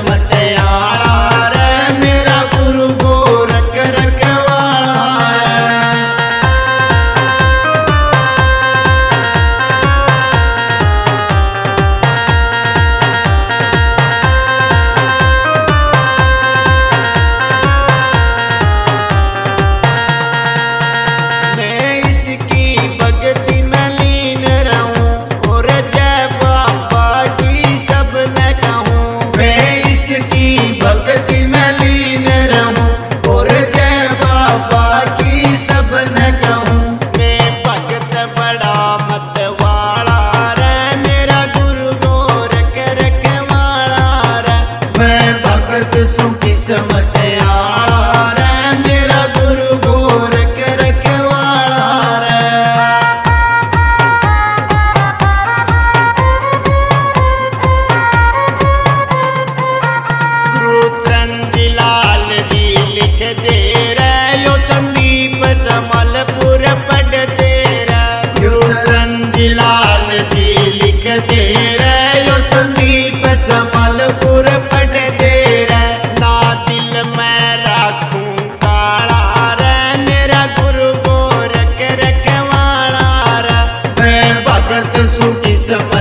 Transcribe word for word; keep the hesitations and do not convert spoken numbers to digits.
किस्मत आला रे मेरा गुरु गोरख रखवाला है। मैं इसकी भक्ति में लीन रहूं और जय बाबा की सब न कहूं। मैं इसकी भक्ति में लीन रहूं और जय बाबा की सब न कहूं। मैं भगत बड़ा मत वाला रे मेरा गुरु गोरख रखवाला रे। मैं भगत सु किस्मत आला रे मेरा गुरु गोरख रखवाला रे। गुरु चंद लाल जी लिख दे रे यो संदीप समलपुर पढ़ दे रे। गुरु चंद लाल जी लिख दे रे यो संदीप समलपुर पढ़ दे रे। ना दिल में रखूं काला रे मेरा गुरु गोरख रखवाला रे। मैं भगत सु किस्मत